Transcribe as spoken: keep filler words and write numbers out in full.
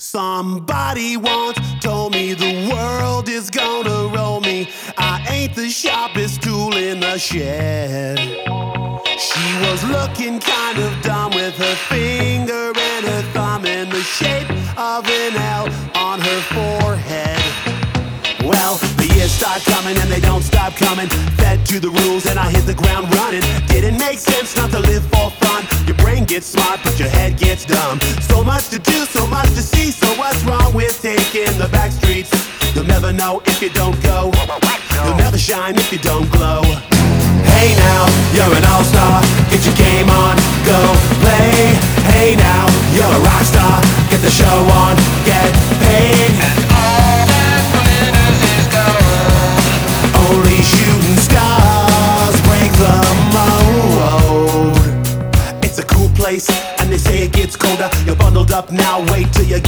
Somebody once told me the world is gonna roll me. I ain't the sharpest tool in the shed. She was looking kind of dumb with her finger and her thumb in the shape of an L on her forehead. Well, the years start coming and they don't stop coming. Fed to the rules and I hit the ground running. Didn't make sense not to live for fun. Your brain gets smart but your head gets dumb. So much to do, so much to see. So what's wrong with taking the back streets? You'll never know if you don't go. You'll never shine if you don't glow. Hey now, you're an all-star. Get your game on, go play. Hey now, you're a rock star. Get the show on, get paid. And all that glitters is gold. Only shooting stars break the mold. It's a cool place, and they say it gets colder. You're bundled up now, wait till you get